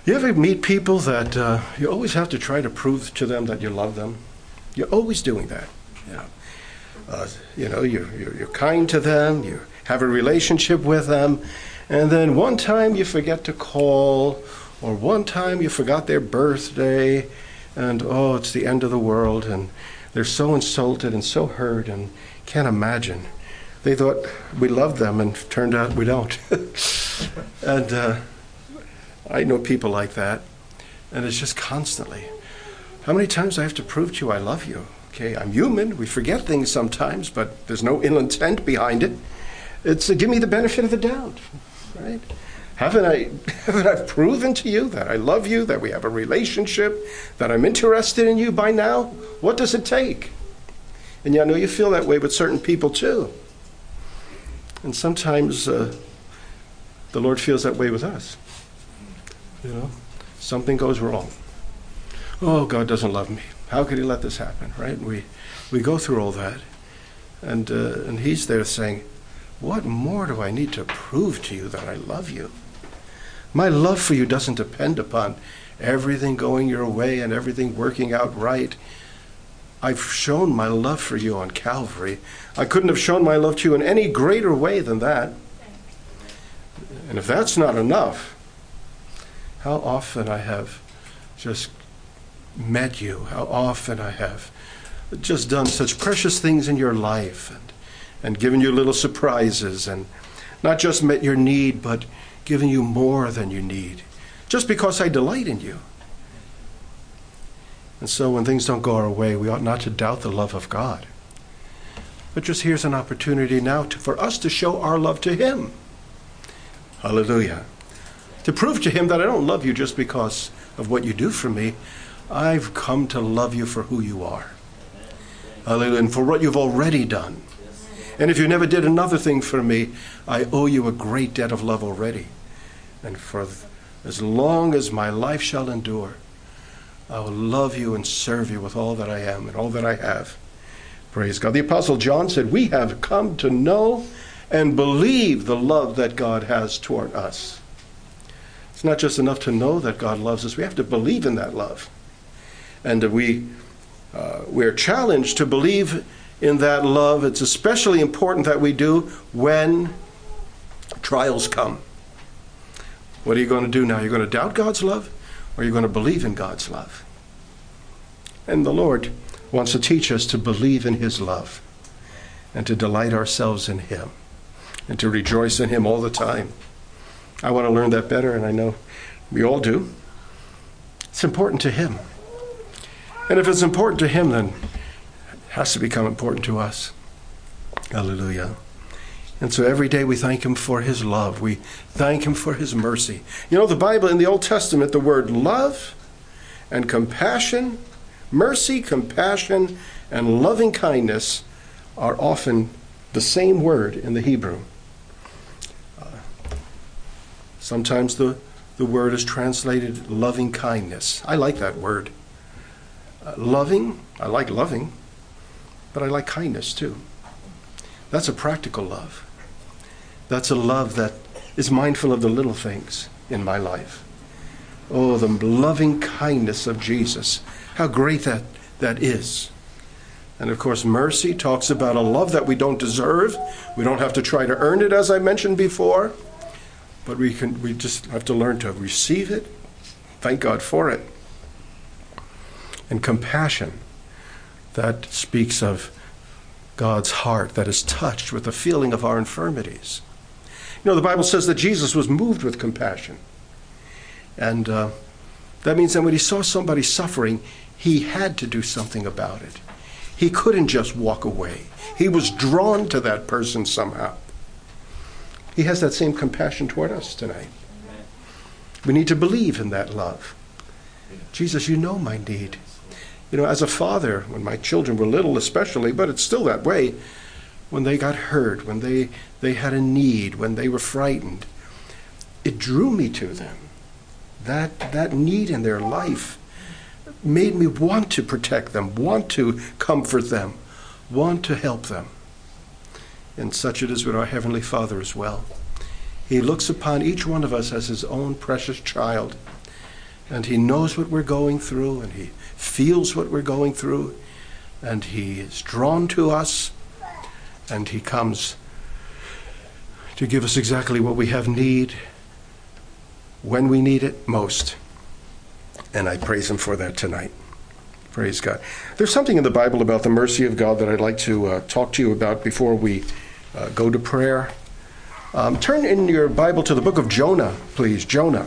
You ever meet people that you always have to try to prove to them that you love them? You're always doing that. You're kind to them, you have a relationship with them, and then one time you forget to call, or one time you forgot their birthday, and it's the end of the world, and they're so insulted and so hurt and can't imagine. They thought we loved them, and turned out we don't. And I know people like that, and it's just constantly. How many times do I have to prove to you I love you? Okay, I'm human. We forget things sometimes, but there's no ill intent behind it. It's give me the benefit of the doubt, right? Haven't I proven to you that I love you, that we have a relationship, that I'm interested in you by now? What does it take? And I know you feel that way with certain people too. And sometimes the Lord feels that way with us. Something goes wrong. Oh, God doesn't love me. How could he let this happen, right? We go through all that. And he's there saying, what more do I need to prove to you that I love you? My love for you doesn't depend upon everything going your way and everything working out right. I've shown my love for you on Calvary. I couldn't have shown my love to you in any greater way than that. And if that's not enough, how often I have just met you, how often I have just done such precious things in your life and given you little surprises and not just met your need, but given you more than you need, just because I delight in you. And so when things don't go our way, we ought not to doubt the love of God. But just here's an opportunity now for us to show our love to him. Hallelujah. To prove to him that I don't love you just because of what you do for me. I've come to love you for who you are. Hallelujah. And for what you've already done. And if you never did another thing for me, I owe you a great debt of love already. And for as long as my life shall endure, I will love you and serve you with all that I am and all that I have. Praise God. The Apostle John said, we have come to know and believe the love that God has toward us. It's not just enough to know that God loves us. We have to believe in that love. And we're challenged to believe in that love. It's especially important that we do when trials come. What are you going to do now? You're going to doubt God's love, or are you going to believe in God's love? And the Lord wants to teach us to believe in his love and to delight ourselves in him and to rejoice in him all the time. I want to learn that better, and I know we all do. It's important to him. And if it's important to him, then it has to become important to us. Hallelujah. And so every day we thank him for his love. We thank him for his mercy. The Bible, in the Old Testament, the word love and compassion, mercy, compassion, and loving kindness are often the same word in the Hebrew. Sometimes the word is translated loving kindness. I like that word. Loving, I like loving, but I like kindness too. That's a practical love. That's a love that is mindful of the little things in my life. Oh, the loving kindness of Jesus. How great that is. And of course, mercy talks about a love that we don't deserve. We don't have to try to earn it, as I mentioned before. But we just have to learn to receive it. Thank God for it. And compassion, that speaks of God's heart that is touched with the feeling of our infirmities. The Bible says that Jesus was moved with compassion. And that means that when he saw somebody suffering, he had to do something about it. He couldn't just walk away. He was drawn to that person somehow. He has that same compassion toward us tonight. We need to believe in that love. Jesus, you know my need. As a father, when my children were little especially, but it's still that way, when they got hurt, when they had a need, when they were frightened, it drew me to them. That need in their life made me want to protect them, want to comfort them, want to help them. And such it is with our Heavenly Father as well. He looks upon each one of us as his own precious child. And he knows what we're going through, and he feels what we're going through, and he is drawn to us, and he comes to give us exactly what we have need when we need it most. And I praise him for that tonight. Praise God. There's something in the Bible about the mercy of God that I'd like to talk to you about before we go to prayer. Turn in your Bible to the book of Jonah, please. Jonah.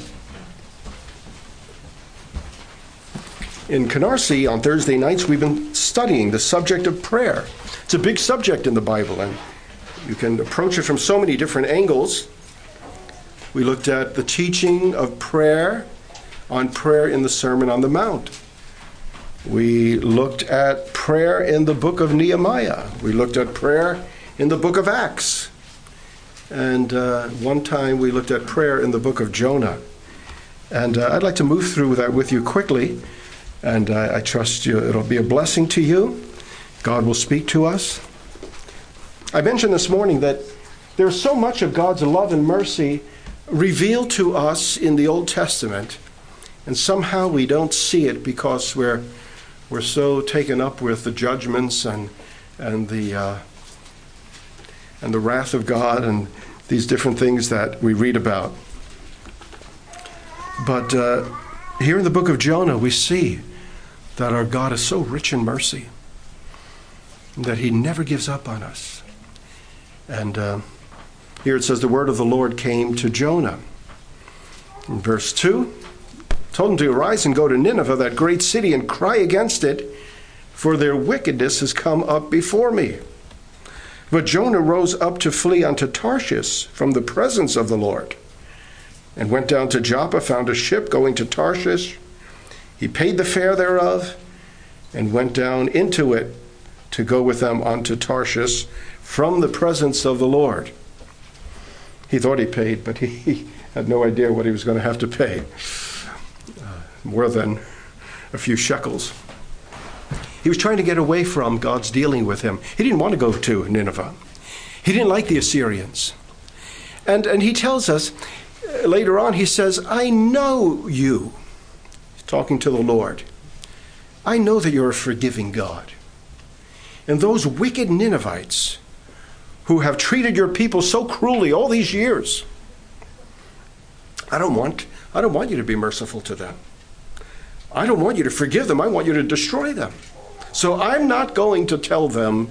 In Canarsie on Thursday nights, we've been studying the subject of prayer. It's a big subject in the Bible, and you can approach it from so many different angles. We looked at the teaching of prayer on prayer in the Sermon on the Mount. We looked at prayer in the book of Nehemiah. We looked at prayer in the book of Acts. And one time we looked at prayer in the book of Jonah. And I'd like to move through that with you quickly. And I trust you it'll be a blessing to you. God will speak to us. I mentioned this morning that there's so much of God's love and mercy revealed to us in the Old Testament, and somehow we don't see it because we're so taken up with the judgments and the wrath of God and these different things that we read about. But here in the book of Jonah, we see that our God is so rich in mercy, that he never gives up on us. And here it says, the word of the Lord came to Jonah. In verse 2, told him to arise and go to Nineveh, that great city, and cry against it, for their wickedness has come up before me. But Jonah rose up to flee unto Tarshish from the presence of the Lord, and went down to Joppa, found a ship going to Tarshish. He paid the fare thereof, and went down into it to go with them unto Tarshish from the presence of the Lord. He thought he paid, but he had no idea what he was going to have to pay. More than a few shekels. He was trying to get away from God's dealing with him. He didn't want to go to Nineveh. He didn't like the Assyrians. And he tells us, later on, he says, I know you. He's talking to the Lord. I know that you're a forgiving God. And those wicked Ninevites who have treated your people so cruelly all these years, I don't want you to be merciful to them. I don't want you to forgive them. I want you to destroy them. So I'm not going to tell them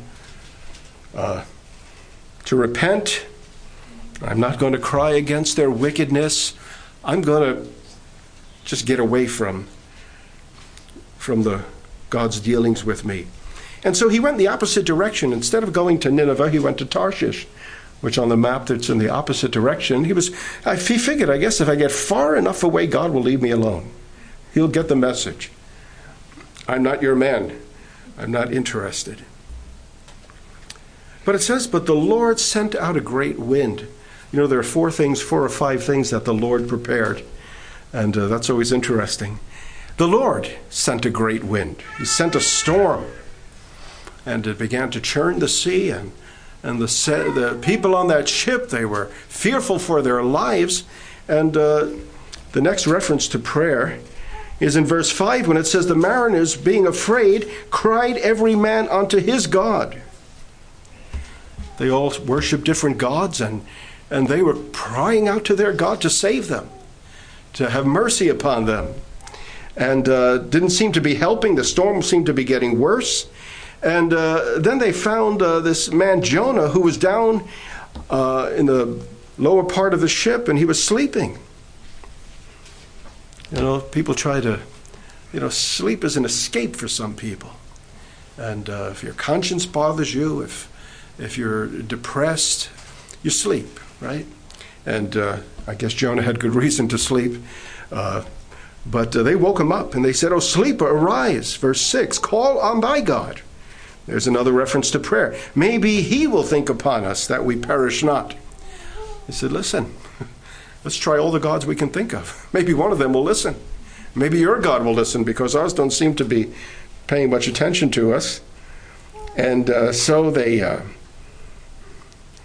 to repent. I'm not going to cry against their wickedness. I'm going to just get away from the God's dealings with me. And so he went in the opposite direction. Instead of going to Nineveh, he went to Tarshish, which on the map that's in the opposite direction. He figured, I guess, if I get far enough away, God will leave me alone. He'll get the message. I'm not your man. I'm not interested. But it says, but the Lord sent out a great wind. You know, there are 4 or 5 things that the Lord prepared. And that's always interesting. The Lord sent a great wind. He sent a storm. And it began to churn the sea. And the people on that ship, they were fearful for their lives. And the next reference to prayer is in verse 5 when it says, the mariners, being afraid, cried every man unto his God. They all worshiped different gods, and they were crying out to their God to save them, to have mercy upon them. And didn't seem to be helping. The storm seemed to be getting worse. And then they found this man Jonah, who was down in the lower part of the ship, and he was sleeping. You know, people try to, sleep is an escape for some people. And if your conscience bothers you, if you're depressed, you sleep, right? And I guess Jonah had good reason to sleep. But they woke him up and they said, "O sleeper, arise." Verse 6, call on thy God. There's another reference to prayer. Maybe he will think upon us that we perish not. He said, listen, let's try all the gods we can think of. Maybe one of them will listen. Maybe your God will listen, because ours don't seem to be paying much attention to us. And so they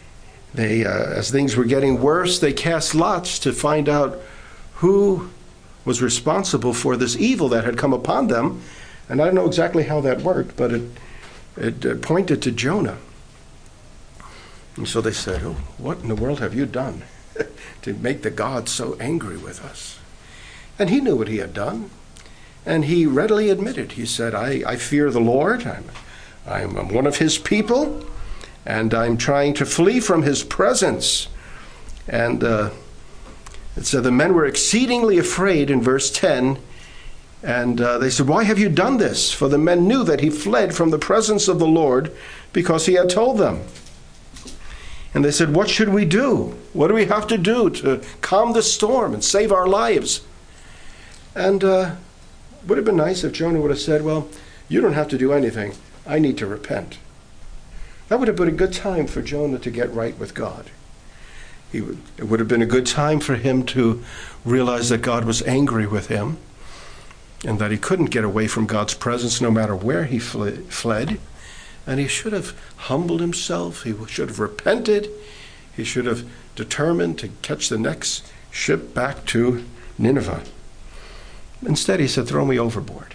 as things were getting worse, they cast lots to find out who was responsible for this evil that had come upon them. And I don't know exactly how that worked, but it pointed to Jonah. And so they said, "Oh, what in the world have you done to make the gods so angry with us?" And he knew what he had done. And he readily admitted. He said, I fear the Lord. I'm one of his people. And I'm trying to flee from his presence. And it said the men were exceedingly afraid in verse 10. And they said, "Why have you done this?" For the men knew that he fled from the presence of the Lord because he had told them. And they said, "What should we do? What do we have to do to calm the storm and save our lives?" And would have been nice if Jonah would have said, "Well, you don't have to do anything. I need to repent." That would have been a good time for Jonah to get right with God. It would have been a good time for him to realize that God was angry with him and that he couldn't get away from God's presence no matter where he fled. And he should have humbled himself. He should have repented. He should have determined to catch the next ship back to Nineveh. Instead, he said, "Throw me overboard."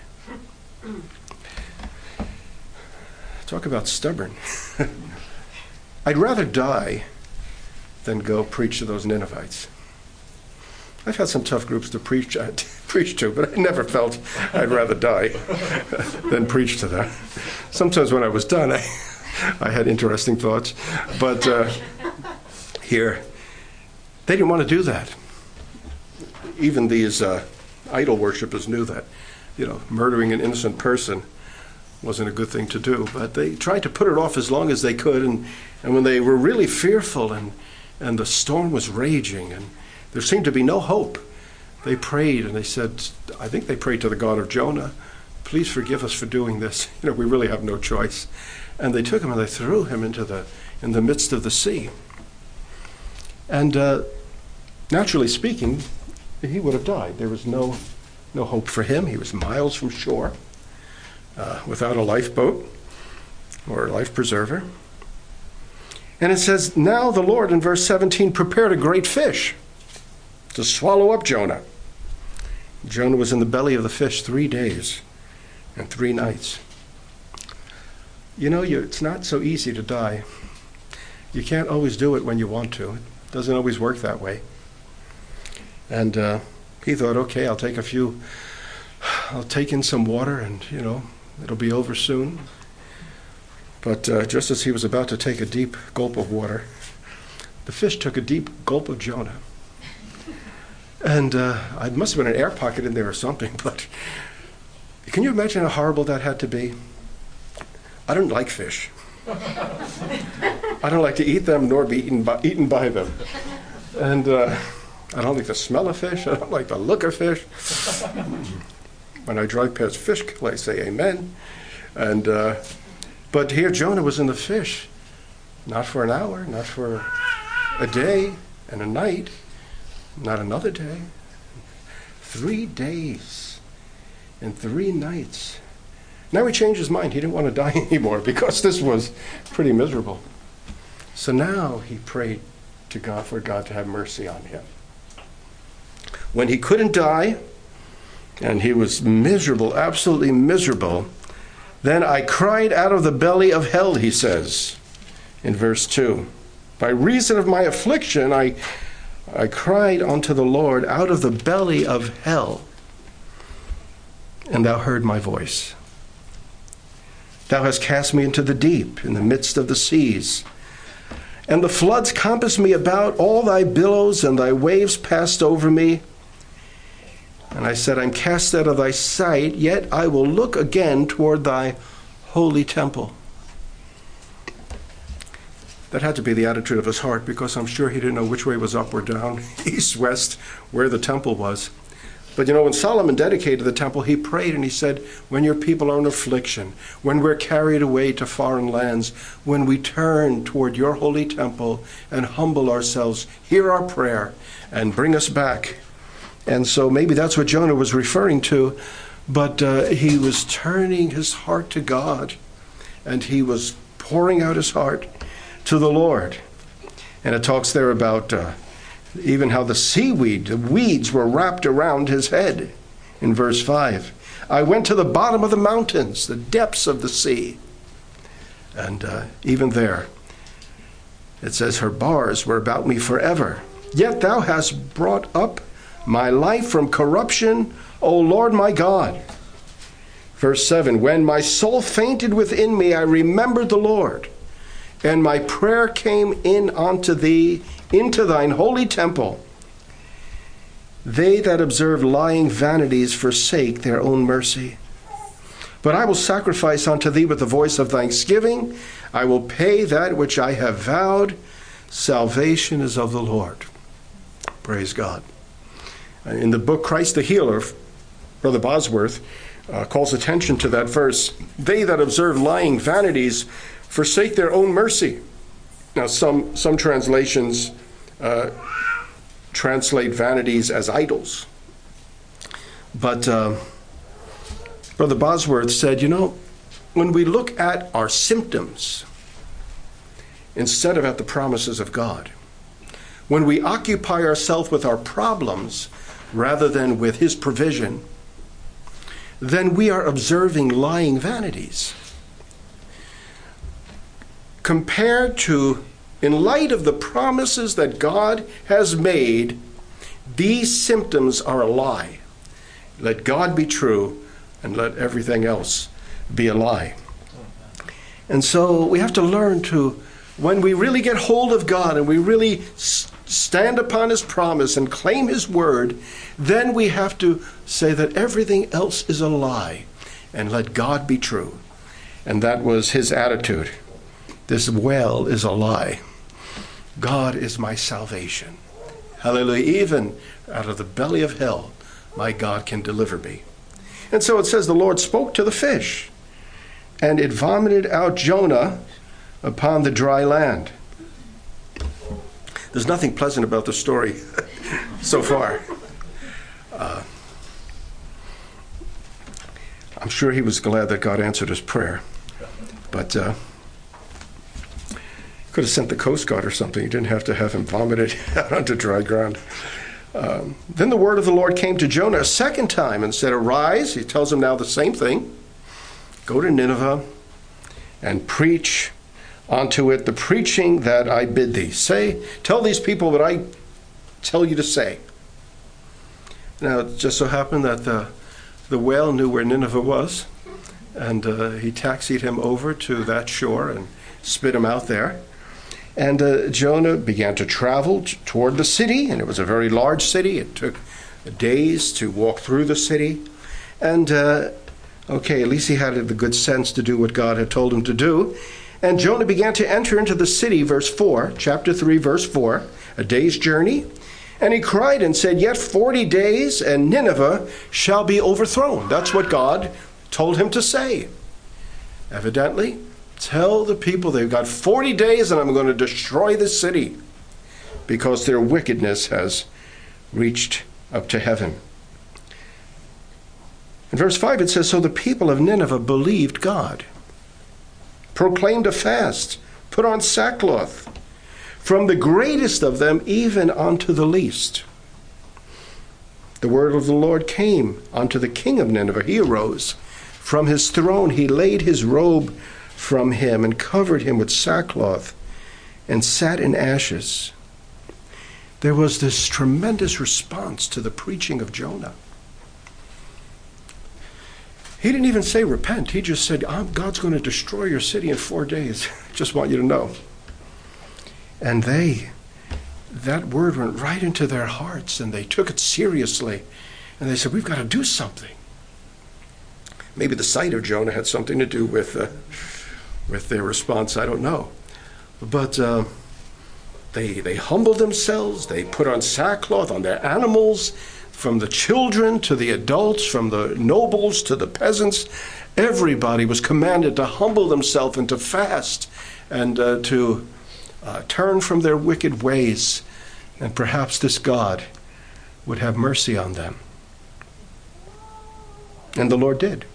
Talk about stubborn. I'd rather die than go preach to those Ninevites. I've had some tough groups to preach to, but I never felt I'd rather die than preach to them. Sometimes when I was done, I had interesting thoughts. But here, they didn't want to do that. Even these idol worshippers knew that, murdering an innocent person wasn't a good thing to do. But they tried to put it off as long as they could. And when they were really fearful and the storm was raging and there seemed to be no hope, they prayed and they said, I think they prayed to the God of Jonah, "Please forgive us for doing this. We really have no choice." And they took him and they threw him in the midst of the sea. And naturally speaking, he would have died. There was no hope for him. He was miles from shore, without a lifeboat or a life preserver. And it says, "Now the Lord," in verse 17, "prepared a great fish to swallow up Jonah." Jonah was in the belly of the fish 3 days and 3 nights. It's not so easy to die. You can't always do it when you want to. It doesn't always work that way. And he thought, okay, I'll take in some water and, it'll be over soon. But just as he was about to take a deep gulp of water, the fish took a deep gulp of Jonah. And it must have been an air pocket in there or something, but can you imagine how horrible that had to be? I don't like fish. I don't like to eat them nor be eaten by them. And I don't like the smell of fish. I don't like the look of fish. When I drive past fish kill, I say amen. And but here Jonah was in the fish, not for an hour, not for a day and a night, not another day. 3 days and 3 nights. Now he changed his mind. He didn't want to die anymore because this was pretty miserable. So now he prayed to God for God to have mercy on him. When he couldn't die, and he was miserable, absolutely miserable, then I cried out of the belly of hell, he says in verse 2. By reason of my affliction, I cried unto the Lord out of the belly of hell, and thou heard my voice. Thou hast cast me into the deep, in the midst of the seas. And the floods compassed me about, all thy billows and thy waves passed over me. And I said, I'm cast out of thy sight, yet I will look again toward thy holy temple. That had to be the attitude of his heart, because I'm sure he didn't know which way was up or down, east, west, where the temple was. But when Solomon dedicated the temple, he prayed and he said, when your people are in affliction, when we're carried away to foreign lands, when we turn toward your holy temple and humble ourselves, hear our prayer and bring us back. And so maybe that's what Jonah was referring to, but he was turning his heart to God, and he was pouring out his heart to the Lord. And it talks there about Even how the weeds were wrapped around his head. In verse 5, I went to the bottom of the mountains, the depths of the sea. And even there, it says, her bars were about me forever. Yet thou hast brought up my life from corruption, O Lord my God. Verse 7, when my soul fainted within me, I remembered the Lord, and my prayer came in unto thee, into thine holy temple. They that observe lying vanities forsake their own mercy. But I will sacrifice unto thee with the voice of thanksgiving. I will pay that which I have vowed. Salvation is of the Lord. Praise God. In the book Christ the Healer, Brother Bosworth calls attention to that verse. They that observe lying vanities forsake their own mercy. Now, some translations translate vanities as idols. But Brother Bosworth said, when we look at our symptoms instead of at the promises of God, when we occupy ourselves with our problems rather than with his provision, then we are observing lying vanities. Compared to, in light of the promises that God has made, these symptoms are a lie. Let God be true and let everything else be a lie. And so we have to learn to, when we really get hold of God and we really stand upon his promise and claim his word, then we have to say that everything else is a lie and let God be true. And that was his attitude. This well is a lie. God is my salvation. Hallelujah. Even out of the belly of hell, my God can deliver me. And so it says the Lord spoke to the fish, and it vomited out Jonah upon the dry land. There's nothing pleasant about the story so far. I'm sure he was glad that God answered his prayer. But could have sent the Coast Guard or something. You didn't have to have him vomited out onto dry ground. Then the word of the Lord came to Jonah a second time and said, arise. He tells him now the same thing. Go to Nineveh and preach unto it the preaching that I bid thee. Tell these people what I tell you to say. Now, it just so happened that the whale knew where Nineveh was, and he taxied him over to that shore and spit him out there. And Jonah began to travel toward the city, and it was a very large city. It took days to walk through the city. And, at least he had the good sense to do what God had told him to do. And Jonah began to enter into the city, verse 4, chapter 3, verse 4, a day's journey. And he cried and said, yet 40 days, and Nineveh shall be overthrown. That's what God told him to say. Evidently, tell the people they've got 40 days and I'm going to destroy the city because their wickedness has reached up to heaven. In verse 5 it says, so the people of Nineveh believed God, proclaimed a fast, put on sackcloth, from the greatest of them even unto the least. The word of the Lord came unto the king of Nineveh. He arose from his throne. He laid his robe from him and covered him with sackcloth and sat in ashes. There was this tremendous response to the preaching of Jonah. He didn't even say repent. He just said, God's going to destroy your city in 4 days. Just want you to know. And that word went right into their hearts, and they took it seriously. And they said, we've got to do something. Maybe the sight of Jonah had something to do with their response. I don't know. But they humbled themselves. They put on sackcloth on their animals, from the children to the adults, from the nobles to the peasants. Everybody was commanded to humble themselves and to fast and to turn from their wicked ways, and perhaps this God would have mercy on them. And the Lord did.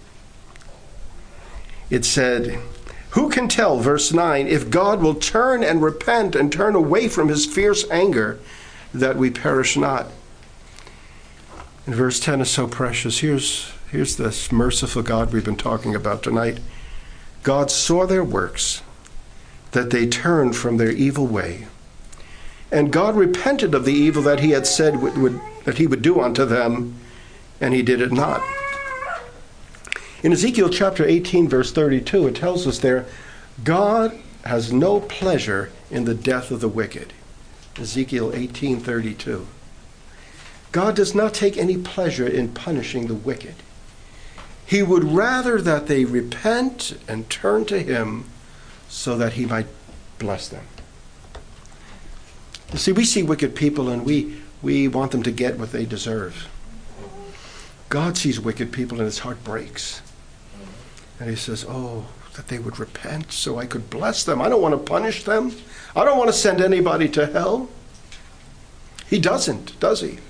It said, who can tell, verse 9, if God will turn and repent and turn away from his fierce anger that we perish not. And verse 10 is so precious. Here's this merciful God we've been talking about tonight. God saw their works, that they turned from their evil way. And God repented of the evil that he had said that he would do unto them, and he did it not. In Ezekiel chapter 18, verse 32, it tells us there, God has no pleasure in the death of the wicked. Ezekiel 18:32. God does not take any pleasure in punishing the wicked. He would rather that they repent and turn to him so that he might bless them. You see, we see wicked people and we want them to get what they deserve. God sees wicked people and his heart breaks. And he says, oh, that they would repent so I could bless them. I don't want to punish them. I don't want to send anybody to hell. He doesn't, does he?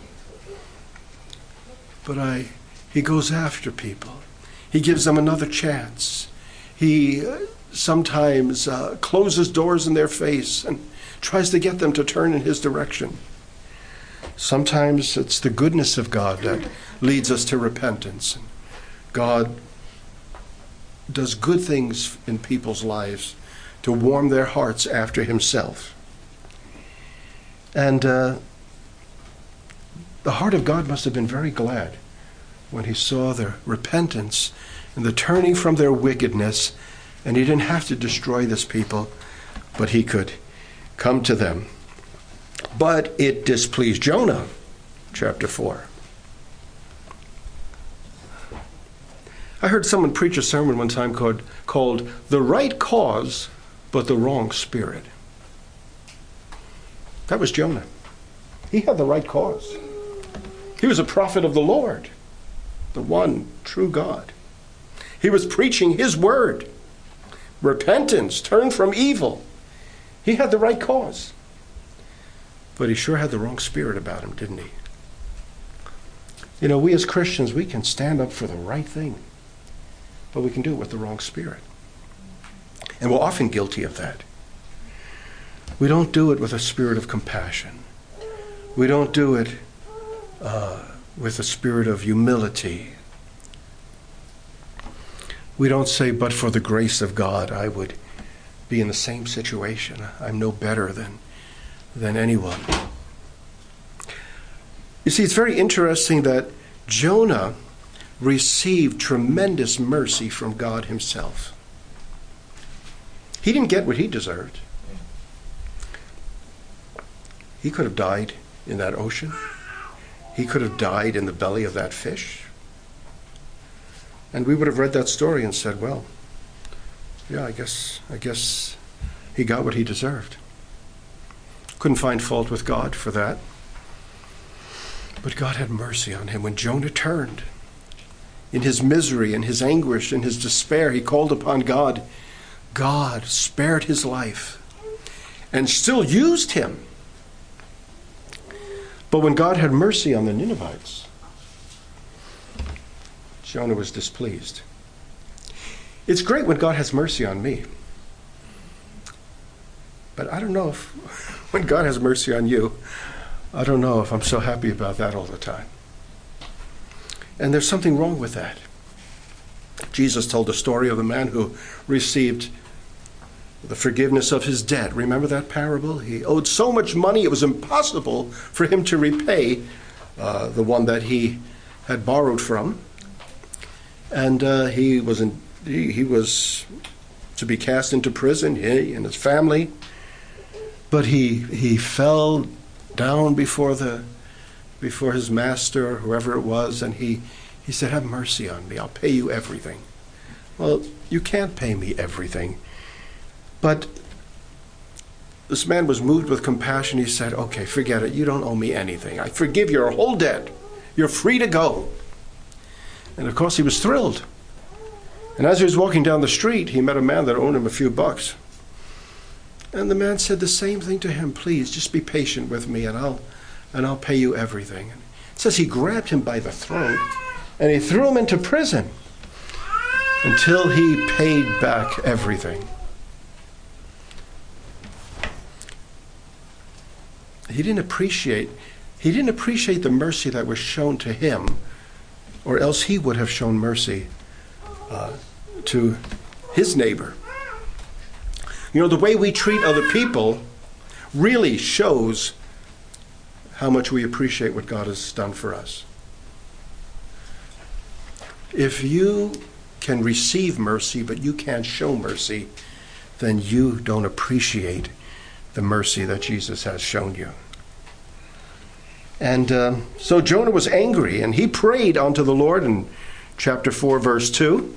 But he goes after people. He gives them another chance. He sometimes closes doors in their face and tries to get them to turn in his direction. Sometimes it's the goodness of God that leads us to repentance. God does good things in people's lives to warm their hearts after himself. And the heart of God must have been very glad when he saw their repentance and the turning from their wickedness, and he didn't have to destroy this people, but he could come to them. But it displeased Jonah, chapter 4. I heard someone preach a sermon one time called The Right Cause, but the Wrong Spirit. That was Jonah. He had the right cause. He was a prophet of the Lord, the one true God. He was preaching his word. Repentance, turn from evil. He had the right cause. But he sure had the wrong spirit about him, didn't he? You know, we as Christians, we can stand up for the right thing, but we can do it with the wrong spirit. And we're often guilty of that. We don't do it with a spirit of compassion. We don't do it with a spirit of humility. We don't say, but for the grace of God, I would be in the same situation. I'm no better than anyone. You see, it's very interesting that Jonah received tremendous mercy from God himself. He didn't get what he deserved. He could have died in that ocean. He could have died in the belly of that fish. And we would have read that story and said, well, yeah, I guess he got what he deserved. Couldn't find fault with God for that. But God had mercy on him. When Jonah turned, in his misery, in his anguish, in his despair, he called upon God. God spared his life and still used him. But when God had mercy on the Ninevites, Jonah was displeased. It's great when God has mercy on me. But I don't know if, when God has mercy on you, I don't know if I'm so happy about that all the time. And there's something wrong with that. Jesus told the story of the man who received the forgiveness of his debt. Remember that parable? He owed so much money it was impossible for him to repay the one that he had borrowed from. And he was to be cast into prison, he and his family. But he fell down before his master, whoever it was, and he said, have mercy on me, I'll pay you everything. Well, you can't pay me everything. But this man was moved with compassion. He said, okay, forget it. You don't owe me anything. I forgive your whole debt. You're free to go. And of course he was thrilled. And as he was walking down the street, he met a man that owed him a few bucks. And the man said the same thing to him, please, just be patient with me and I'll pay you everything. It says he grabbed him by the throat and he threw him into prison until he paid back everything. he didn't appreciate the mercy that was shown to him, or else he would have shown mercy to his neighbor. You know, the way we treat other people really shows how much we appreciate what God has done for us. If you can receive mercy, but you can't show mercy, then you don't appreciate the mercy that Jesus has shown you. And so Jonah was angry, and he prayed unto the Lord in chapter 4, verse 2.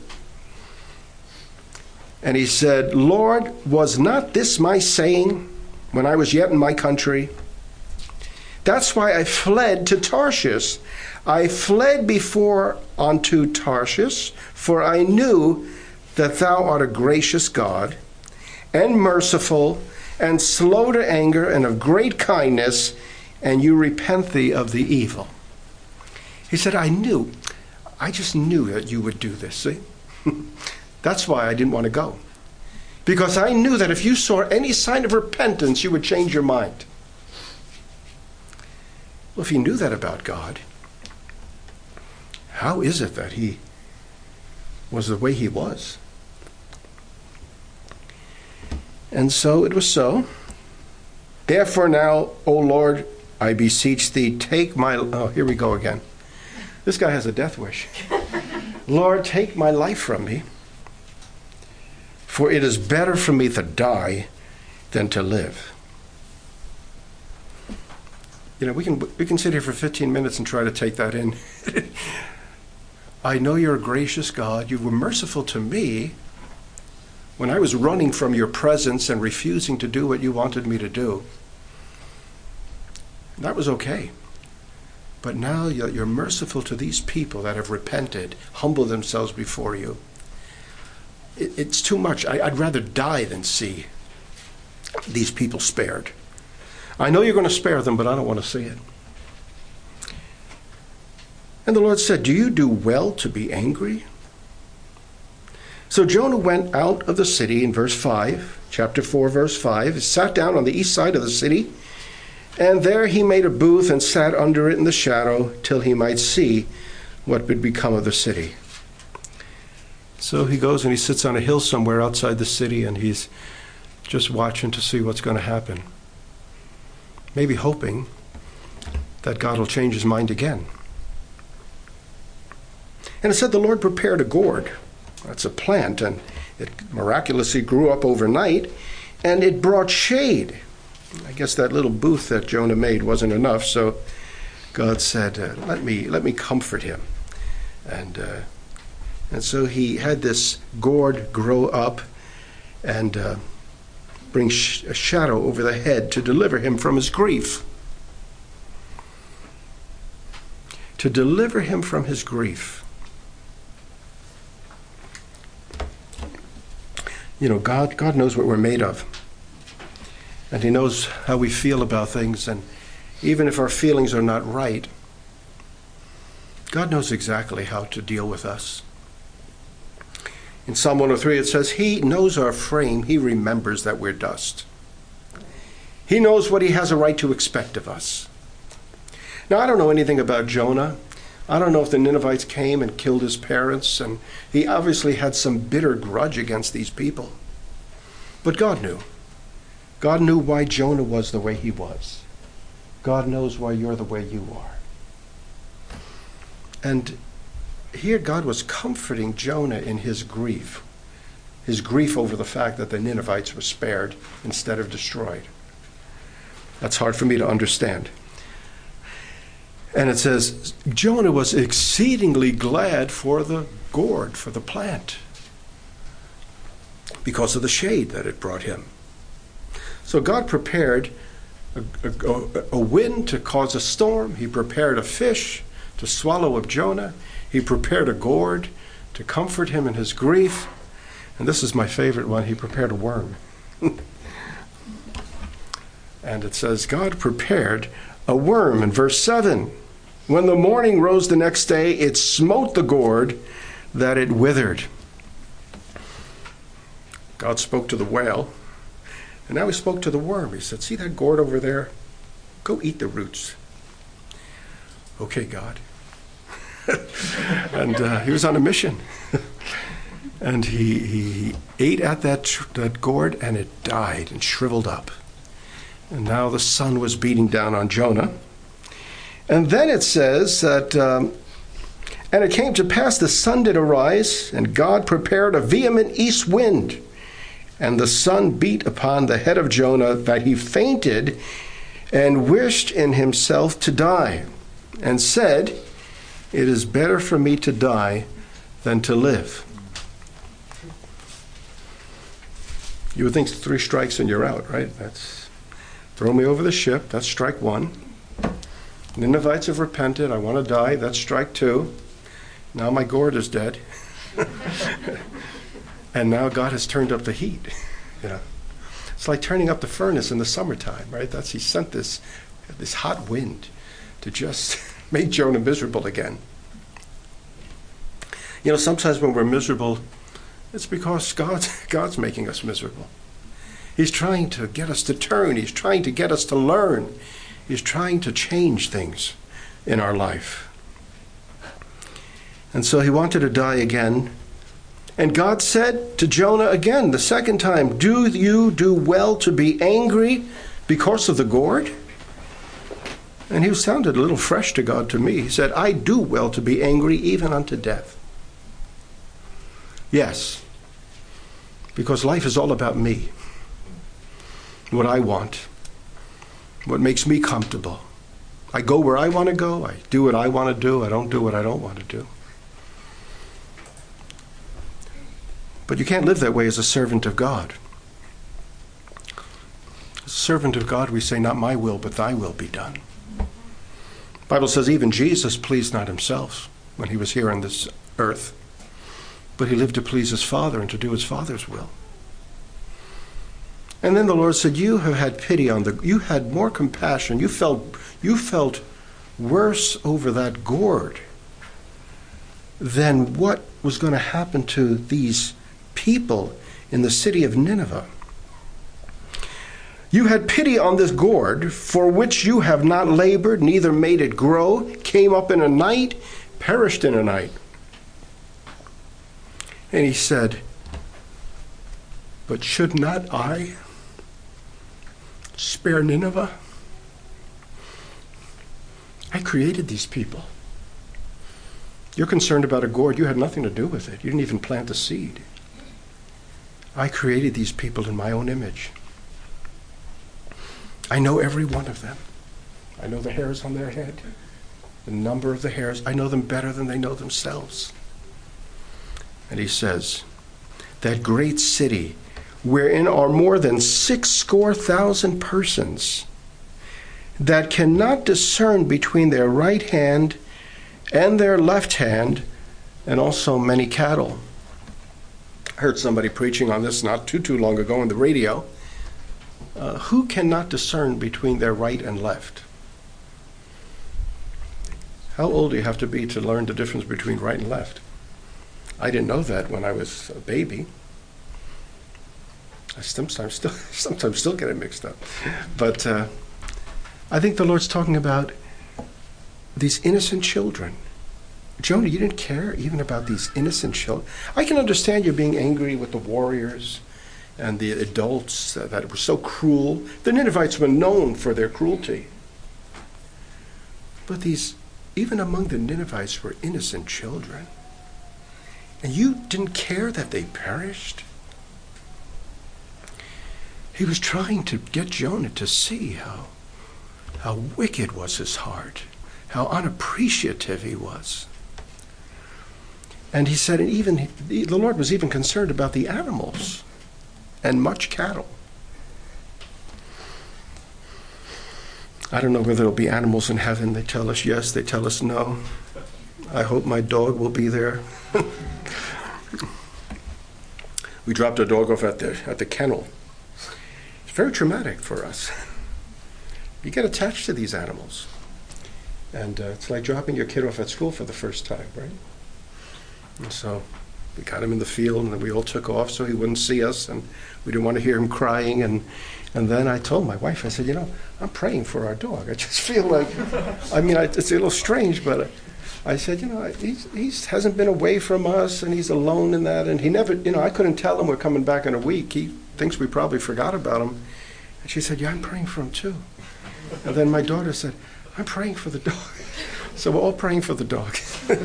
And he said, Lord, was not this my saying when I was yet in my country? That's why I fled to Tarshish. I fled before unto Tarshish, for I knew that thou art a gracious God, and merciful, and slow to anger, and of great kindness, and you repent thee of the evil. He said, I just knew that you would do this, see? That's why I didn't want to go. Because I knew that if you saw any sign of repentance, you would change your mind. Well, if he knew that about God, how is it that he was the way he was? And so it was so. Therefore now, O Lord, I beseech thee, take my... Oh, here we go again. This guy has a death wish. Lord, take my life from me, for it is better for me to die than to live. You know, we can sit here for 15 minutes and try to take that in. I know you're a gracious God. You were merciful to me when I was running from your presence and refusing to do what you wanted me to do. That was okay. But now you're merciful to these people that have repented, humbled themselves before you. It's too much. I'd rather die than see these people spared. I know you're going to spare them, but I don't want to see it. And the Lord said, do you do well to be angry? So Jonah went out of the city in verse 5, chapter 4, verse 5, sat down on the east side of the city, and there he made a booth and sat under it in the shadow till he might see what would become of the city. So he goes and he sits on a hill somewhere outside the city, and he's just watching to see what's going to happen. Maybe hoping that God will change his mind again. And it said the Lord prepared a gourd. That's a plant, and it miraculously grew up overnight, and it brought shade. I guess that little booth that Jonah made wasn't enough, so God said, let me comfort him. And so he had this gourd grow up and bring a shadow over the head to deliver him from his grief. To deliver him from his grief. You know, God knows what we're made of. And he knows how we feel about things. And even if our feelings are not right, God knows exactly how to deal with us. In Psalm 103 it says, he knows our frame. He remembers that we're dust. He knows what he has a right to expect of us. Now, I don't know anything about Jonah. I don't know if the Ninevites came and killed his parents, and he obviously had some bitter grudge against these people. But God knew. God knew why Jonah was the way he was. God knows why you're the way you are. And here God was comforting Jonah in his grief over the fact that the Ninevites were spared instead of destroyed. That's hard for me to understand. And it says, Jonah was exceedingly glad for the gourd, for the plant, because of the shade that it brought him. So God prepared a wind to cause a storm. He prepared a fish to swallow up Jonah. He prepared a gourd to comfort him in his grief. And this is my favorite one. He prepared a worm. And it says, God prepared a worm in verse 7. When the morning rose the next day, it smote the gourd that it withered. God spoke to the whale, and now he spoke to the worm. He said, see that gourd over there? Go eat the roots. Okay, God. And he was on a mission. And he ate at that gourd, and it died and shriveled up. And now the sun was beating down on Jonah. And then it says that, and it came to pass the sun did arise, and God prepared a vehement east wind. And the sun beat upon the head of Jonah, that he fainted and wished in himself to die, and said, "It is better for me to die than to live." You would think 3 strikes and you're out, right? That's throw me over the ship. That's strike 1. Ninevites have repented. I want to die. That's strike 2. Now my gourd is dead. And now God has turned up the heat. It's like turning up the furnace in the summertime, right? He sent this hot wind to just make Jonah miserable again. Sometimes when we're miserable, it's because God's making us miserable. He's trying to get us to turn. He's trying to get us to learn. He's trying to change things in our life. And so he wanted to die again. And God said to Jonah again, the second time, "Do you do well to be angry because of the gourd?" And he sounded a little fresh to God to me. He said, "I do well to be angry even unto death." Yes, because life is all about me, what I want, what makes me comfortable. I go where I want to go. I do what I want to do. I don't do what I don't want to do. But you can't live that way as a servant of God. As a servant of God, we say, "Not my will, but thy will be done." The Bible says even Jesus pleased not himself when he was here on this earth, but he lived to please his Father and to do his Father's will. And then the Lord said, "You have had pity you had more compassion. You felt worse over that gourd than what was going to happen to these people in the city of Nineveh. You had pity on this gourd, for which you have not labored, neither made it grow, came up in a night, perished in a night." And he said, "But should not I spare Nineveh? I created these people. You're concerned about a gourd. You had nothing to do with it. You didn't even plant the seed. I created these people in my own image. I know every one of them. I know the hairs on their head, the number of the hairs. I know them better than they know themselves." And he says, "That great city, wherein are more than 60,000 persons, that cannot discern between their right hand and their left hand, and also many cattle." I heard somebody preaching on this not too long ago on the radio. Who cannot discern between their right and left? How old do you have to be to learn the difference between right and left? I didn't know that when I was a baby. I sometimes still get it mixed up. But I think the Lord's talking about these innocent children. Jonah, you didn't care even about these innocent children. I can understand you being angry with the warriors and the adults that were so cruel. The Ninevites were known for their cruelty. But even among the Ninevites were innocent children. And you didn't care that they perished? He was trying to get Jonah to see how wicked was his heart, how unappreciative he was. And he said, and even the Lord was even concerned about the animals and much cattle. I don't know whether there'll be animals in heaven. They tell us yes, they tell us no. I hope my dog will be there. We dropped our dog off at the kennel. It's very traumatic for us. You get attached to these animals. And it's like dropping your kid off at school for the first time, right? And so We got him in the field, and we all took off so he wouldn't see us, and we didn't want to hear him crying. And then I told my wife, I said, I'm praying for our dog. I just feel like, it's a little strange, but I said, he hasn't been away from us, and he's alone in that. And he never, I couldn't tell him we're coming back in a week. He thinks we probably forgot about him. And she said, yeah, I'm praying for him too. And then my daughter said, I'm praying for the dog. So we're all praying for the dog.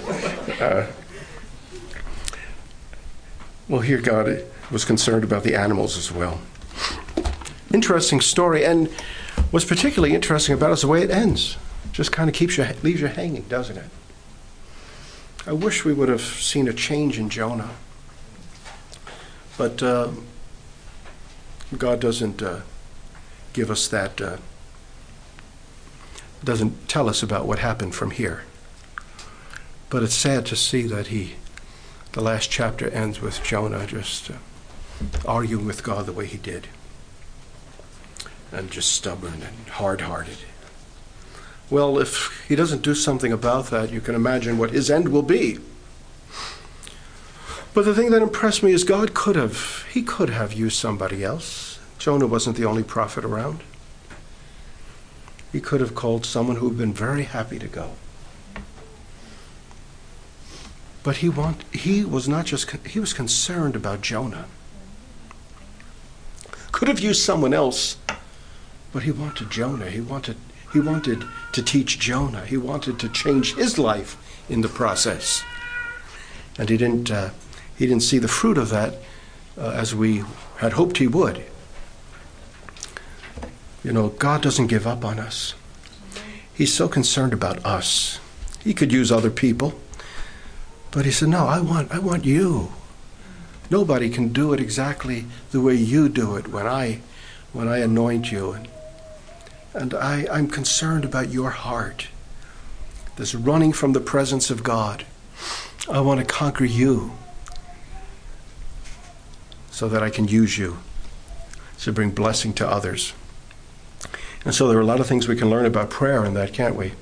Well, here God was concerned about the animals as well. Interesting story, and what's particularly interesting about it is the way it ends. Just kind of leaves you hanging, doesn't it? I wish we would have seen a change in Jonah. But God doesn't give us that, doesn't tell us about what happened from here. But it's sad to see that the last chapter ends with Jonah just arguing with God the way he did. And just stubborn and hard-hearted. Well, if he doesn't do something about that, you can imagine what his end will be. But the thing that impressed me is God could have used somebody else. Jonah wasn't the only prophet around. He could have called someone who had been very happy to go. But he was concerned about Jonah. Could have used someone else, but he wanted Jonah. He wanted to teach Jonah. He wanted to change his life in the process. And he didn't see the fruit of that as we had hoped he would. God doesn't give up on us. He's so concerned about us. He could use other people. But he said, no, I want you. Nobody can do it exactly the way you do it when I anoint you. And I'm concerned about your heart. This running from the presence of God. I want to conquer you so that I can use you to bring blessing to others. And so there are a lot of things we can learn about prayer in that, can't we?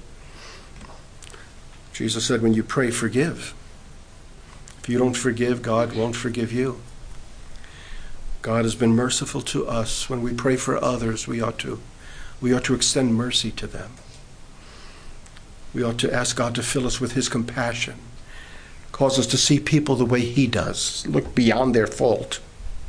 Jesus said, when you pray, forgive. If you don't forgive, God won't forgive you. God has been merciful to us. When we pray for others, we ought to extend mercy to them. We ought to ask God to fill us with his compassion. Cause us to see people the way he does. Look beyond their fault.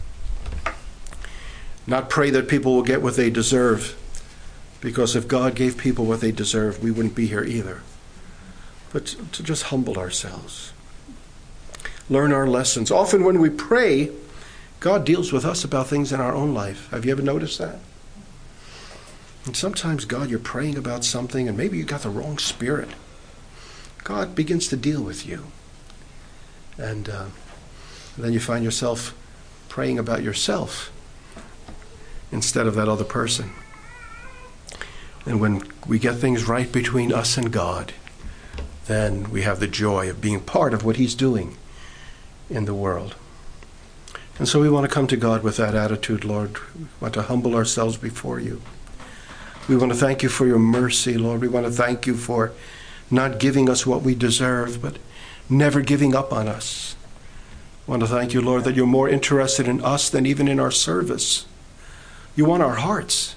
Not pray that people will get what they deserve. Because if God gave people what they deserve, we wouldn't be here either. But to just humble ourselves. Learn our lessons. Often when we pray, God deals with us about things in our own life. Have you ever noticed that? And sometimes, God, you're praying about something and maybe you got the wrong spirit. God begins to deal with you. And then you find yourself praying about yourself instead of that other person. And when we get things right between us and God, then we have the joy of being part of what he's doing in the world. And so we want to come to God with that attitude, Lord. We want to humble ourselves before you. We want to thank you for your mercy, Lord. We want to thank you for not giving us what we deserve, but never giving up on us. We want to thank you, Lord, that you're more interested in us than even in our service. You want our hearts.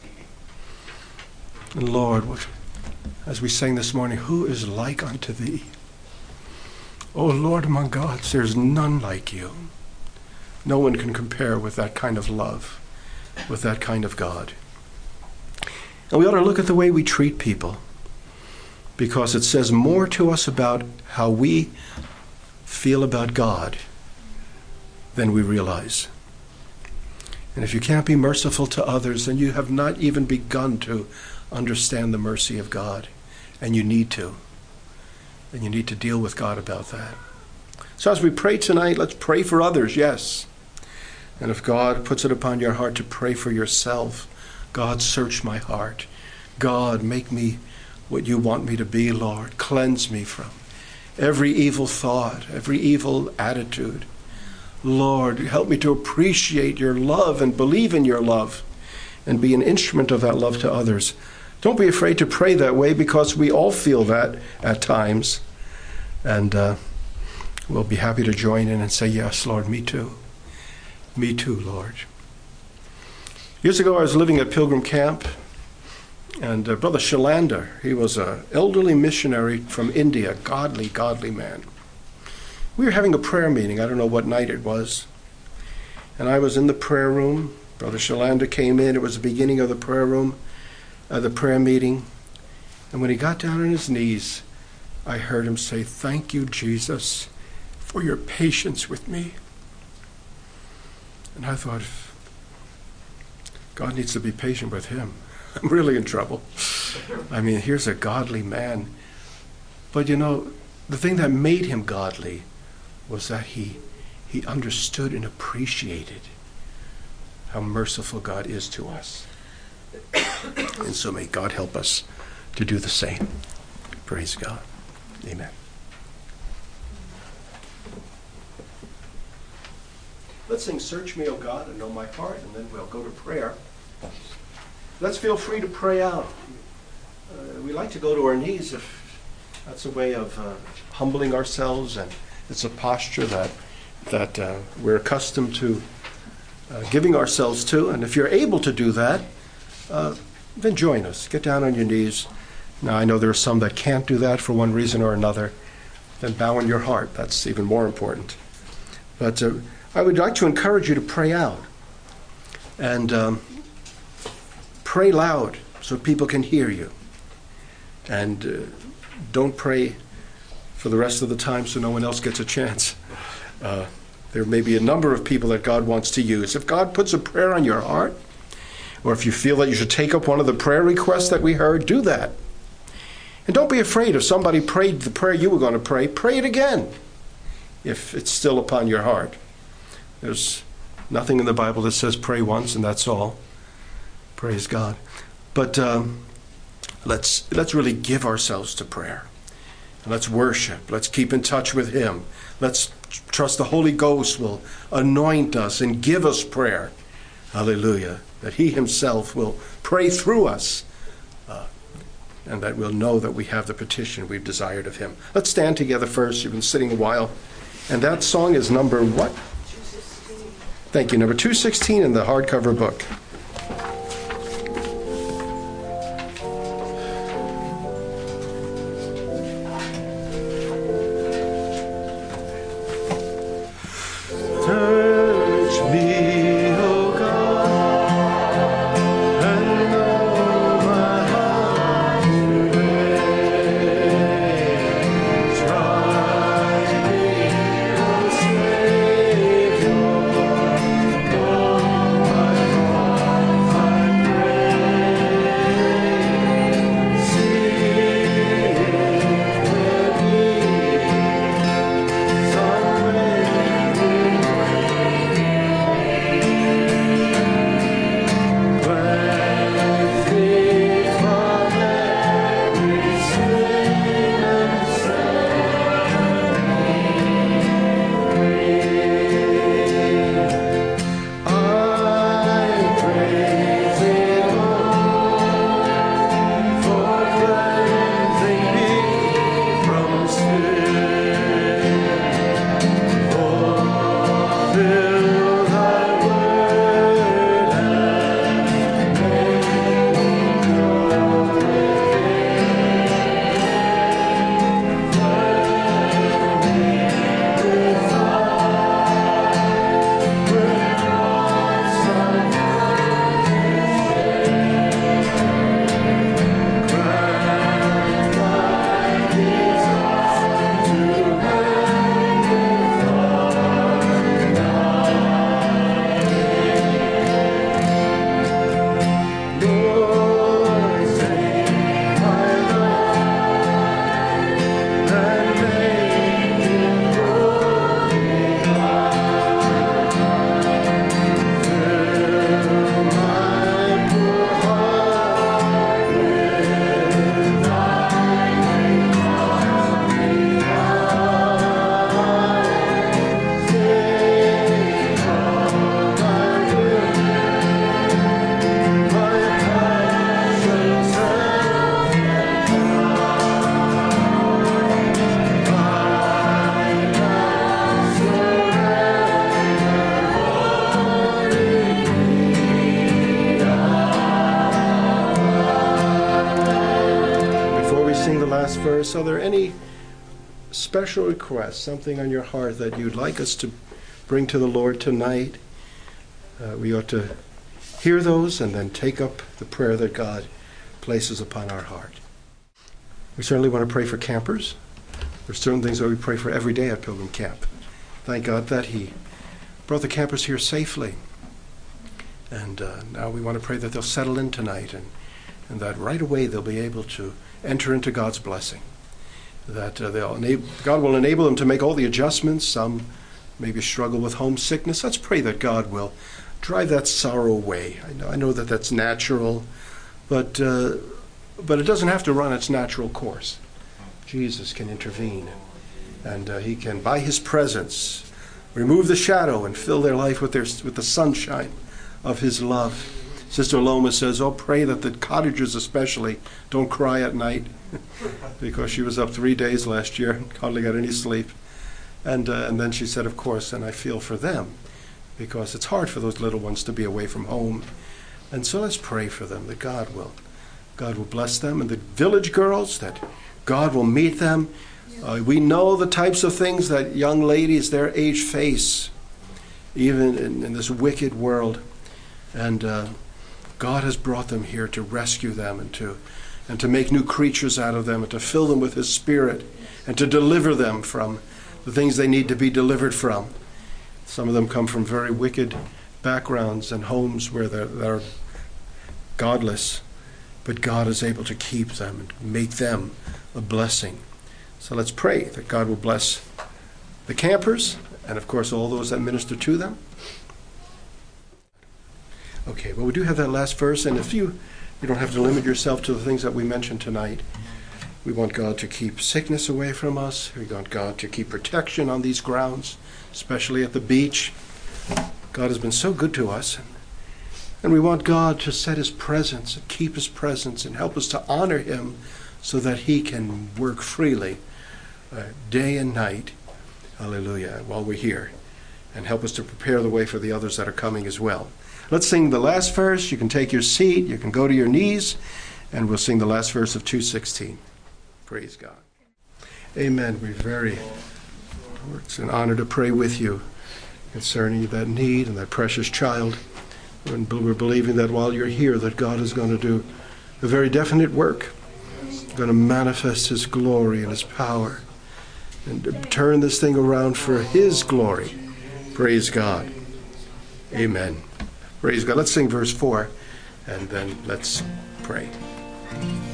And Lord, as we sang this morning, who is like unto thee? O Lord among gods, there's none like you. No one can compare with that kind of love, with that kind of God. And we ought to look at the way we treat people, because it says more to us about how we feel about God than we realize. And if you can't be merciful to others, then you have not even begun to understand the mercy of God. And you need to. And you need to deal with God about that. So as we pray tonight, let's pray for others, yes. And if God puts it upon your heart to pray for yourself, God, search my heart. God, make me what you want me to be, Lord. Cleanse me from every evil thought, every evil attitude. Lord, help me to appreciate your love and believe in your love and be an instrument of that love to others. Don't be afraid to pray that way, because we all feel that at times. And will be happy to join in and say, yes, Lord, me too. Me too, Lord. Years ago, I was living at Pilgrim Camp, and Brother Shalander, he was an elderly missionary from India, godly man. We were having a prayer meeting. I don't know what night it was. And I was in the prayer room. Brother Shalander came in. It was the beginning of the prayer room, the prayer meeting. And when he got down on his knees, I heard him say, thank you, Jesus, for your patience with me. And I thought, God needs to be patient with him. I'm really in trouble. I mean, here's a godly man. But you know, the thing that made him godly was that he understood and appreciated how merciful God is to us. And so may God help us to do the same. Praise God. Amen. Let's sing Search Me, O God, and Know My Heart, and then we'll go to prayer. Let's feel free to pray out. We like to go to our knees if that's a way of humbling ourselves, and it's a posture that we're accustomed to giving ourselves to. And if you're able to do that, then join us. Get down on your knees. Now, I know there are some that can't do that for one reason or another. Then bow in your heart. That's even more important. But I would like to encourage you to pray out. And pray loud so people can hear you. And don't pray for the rest of the time so no one else gets a chance. There may be a number of people that God wants to use. If God puts a prayer on your heart, or if you feel that you should take up one of the prayer requests that we heard, do that. And don't be afraid. If somebody prayed the prayer you were going to pray it again, if it's still upon your heart. There's nothing in the Bible that says pray once and that's all. Praise God. But let's really give ourselves to prayer. And let's worship. Let's keep in touch with Him. Let's trust the Holy Ghost will anoint us and give us prayer. Hallelujah. That He Himself will pray through us. And that we'll know that we have the petition we've desired of Him. Let's stand together first. You've been sitting a while. And that song is number what? 216. Thank you. Number 216 in the hardcover book. prayers. Are there any special requests, something on your heart that you'd like us to bring to the Lord tonight? We ought to hear those and then take up the prayer that God places upon our heart. We certainly want to pray for campers. There's certain things that we pray for every day at Pilgrim Camp. Thank God that He brought the campers here safely. And now we want to pray that they'll settle in tonight and that right away they'll be able to enter into God's blessing. That God will enable them to make all the adjustments. Some maybe struggle with homesickness. Let's pray that God will drive that sorrow away. I know that that's natural, but it doesn't have to run its natural course. Jesus can intervene, and He can, by His presence, remove the shadow and fill their life with the sunshine of His love. Sister Loma says, pray that the cottagers especially don't cry at night, because she was up 3 days last year, hardly got any sleep. And then she said, of course, and I feel for them, because it's hard for those little ones to be away from home. And so let's pray for them, that God will bless them, and the village girls, that God will meet them. We know the types of things that young ladies their age face, even in this wicked world. And God has brought them here to rescue them and to make new creatures out of them, and to fill them with His Spirit, and to deliver them from the things they need to be delivered from. Some of them come from very wicked backgrounds and homes where they're godless, but God is able to keep them and make them a blessing. So let's pray that God will bless the campers and, of course, all those that minister to them. Okay, well, we do have that last verse, and if you don't have to limit yourself to the things that we mentioned tonight. We want God to keep sickness away from us. We want God to keep protection on these grounds, especially at the beach. God has been so good to us. And we want God to set His presence and keep His presence and help us to honor Him so that He can work freely day and night, hallelujah, while we're here, and help us to prepare the way for the others that are coming as well. Let's sing the last verse. You can take your seat. You can go to your knees, and we'll sing the last verse of 2:16. Praise God. Amen. It's an honor to pray with you concerning that need and that precious child. And we're believing that while you're here, that God is going to do a very definite work, going to manifest His glory and His power, and turn this thing around for His glory. Praise God. Amen. Praise God. Let's sing verse 4, and then let's pray.